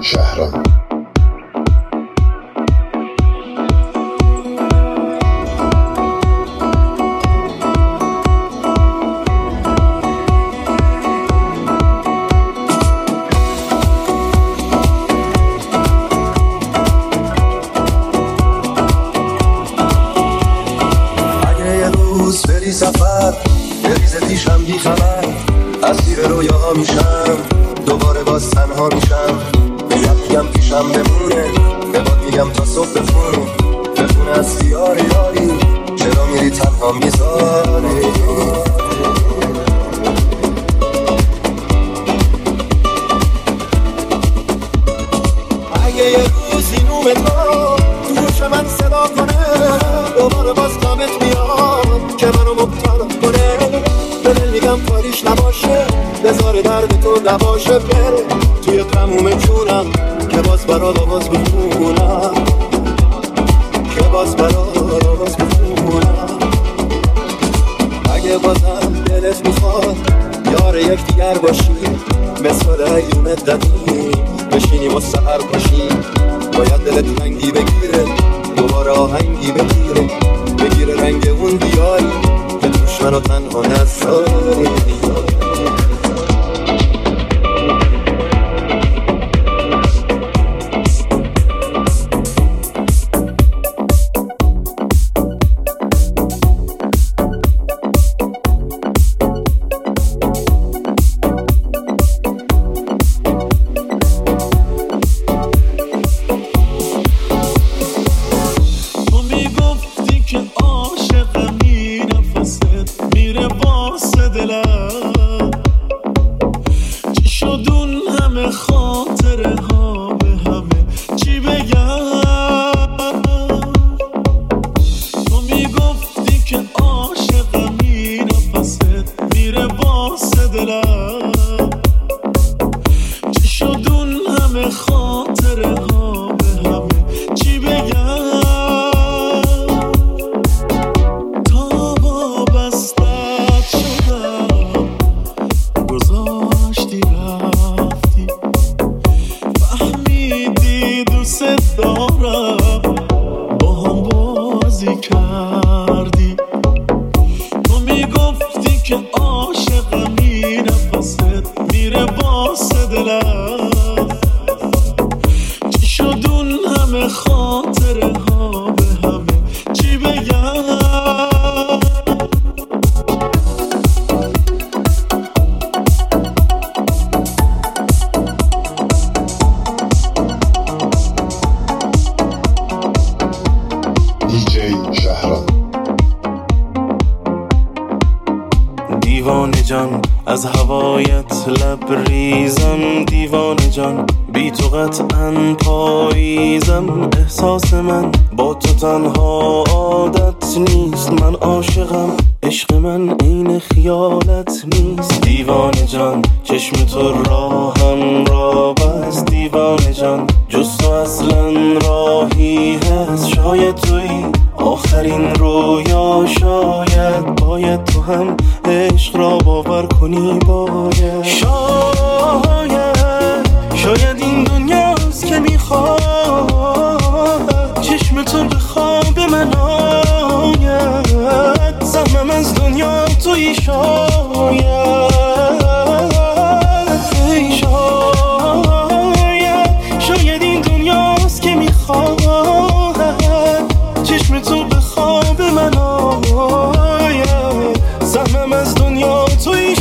شهرام. بری سفر بریز پیشم بی خبر، اسیر رویاها میشم، دوباره باز تنها میشم. میگم پیشم بمونه، به باد میگم تا صبح بخونه از یاری یاری، چرا میری تنها میذاری. اگه یه روزی نومت رو تو گوش من صدا کنه، دوباره باز کامت میاد که منو مبتلا کنه. به دل میگم کاریش نباشه، بذار درد تو نباشه، بره توی تموم جونم که باز برات آواز بخونم، که باز برات آواز بخونم. اگه بازم دلت میخواد یار یک دیگر باشی، مثل ایون قدیم بشینیم و سحر باشیم، باید دلت رنگی بگیره، دوباره آهنگی بگیره رنگ اون دیاری که توش منو تنها نذاری. دیوانه جان از هوایت لبریزم، دیوانه جان بی تو قطعاً پاییزم. احساس من با تو تنها عادت نیست، من عاشقم، عشق من عین خیالت نیست. دیوانه جان چشم تو راهم را بست، دیوانه جان جز تو اصلا راهی هست. شاید توی آخرین رویا، باید تو هم عشق را باور کنی، باید شاید این دنیاست که میخواد چشم تو به خواب من آید. سهمم از دنیا توی شاید این دنیاست که میخواد چشم تو به خواب من آید. سهمم از دنیا توی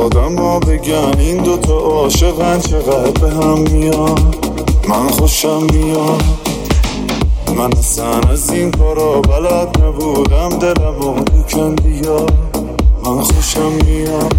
آدم ها بگن این دوتا عاشقن چقدر به هم میان. من خوشم میاد، من اصلا از این کارا بلد نبودم، دلم رو بکن بیا. من خوشم میاد،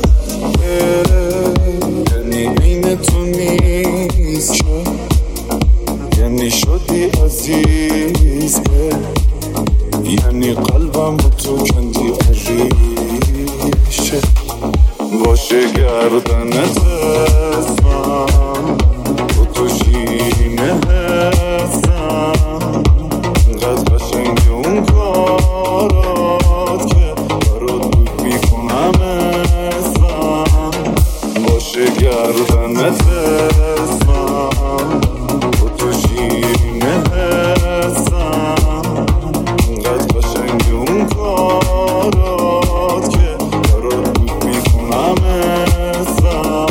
یعنی این تو نیست، یعنی شدی عزیز، یعنی قلبم رو تو کندی عریشه. باشه گردنت اسمم، با تو شیرینه هستم، اینقدر قشنگ اون کارات که برات بود میکنم اسمم. باشه گردنت اسمم، با تو شیرینه هستم، اینقدر قشنگ اون کارات که برات بود میکنم اسمم.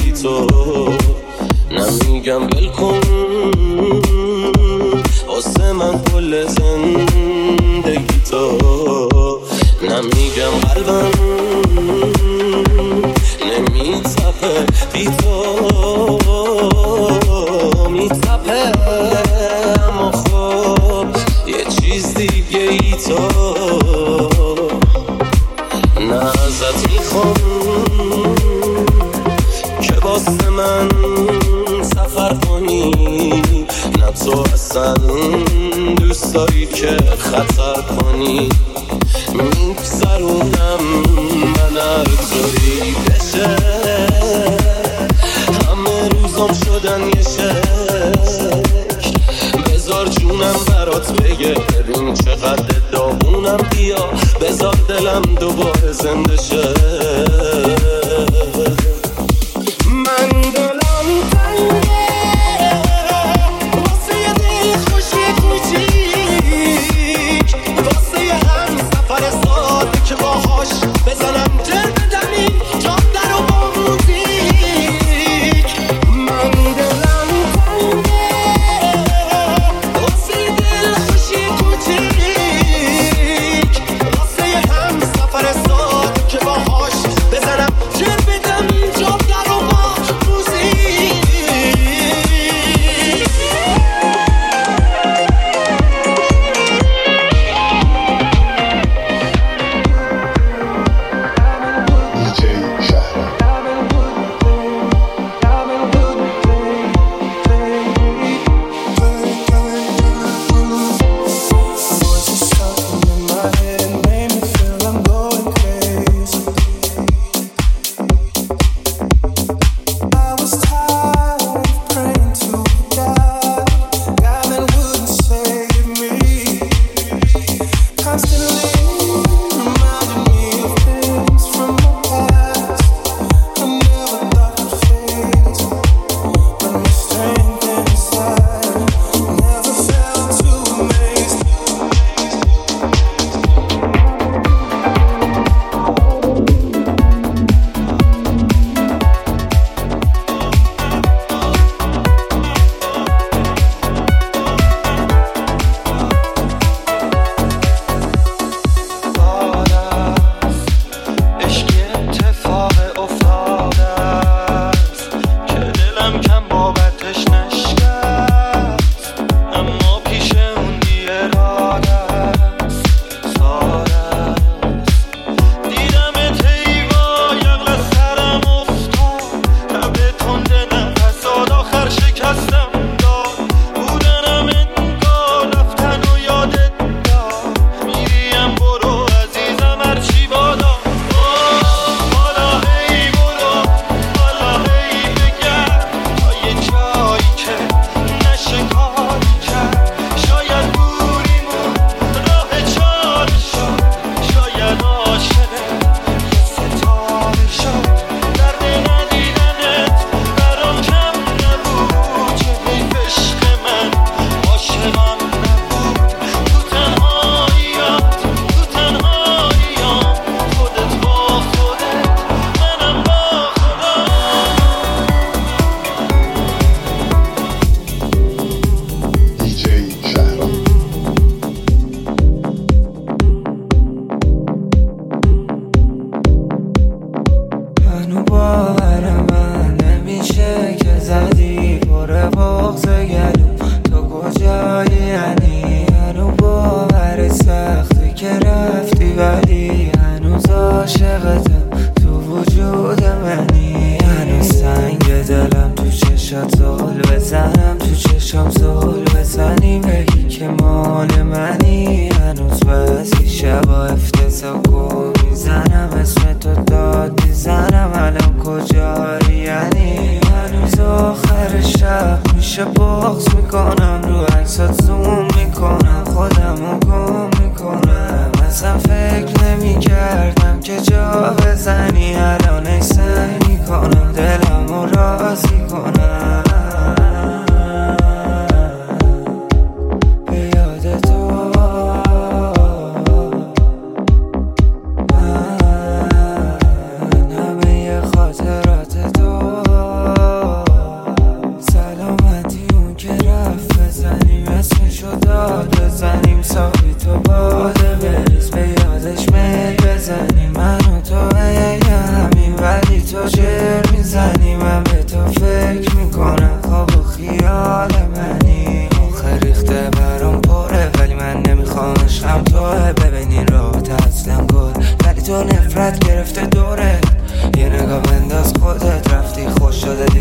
بی تو نمیگم بلکن واسه من کل زندگی تو نمیگم قلبم نمیتپه بی تو میتپه اما خب یه چیز دیگه ای تو نه ازت میخوام که واسه من سفر کنی نه تو اصلا دوست داری که خطر کنی میگذرونم من هر طوری بشه همه روزام شدن یه شکل بذار جونم برات بگه ببین چقدر داغونم بیا بذار دلم دوباره زنده شه من دلم تنگه واسه یه دل خوشی کوچیک واسه یه هم سفر ساده که باهاش بزنم جر بدم این جام در و با موزیک من دلم تنگه واسه یه دل خوشی کوچیک واسه یه هم سفر ساده که باهاش بزنم جر بدم این جام در و با موزیک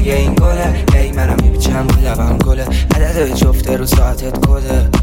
این گله ای منم میپیچم رو لبم گله عدد جفته رو ساعتت کده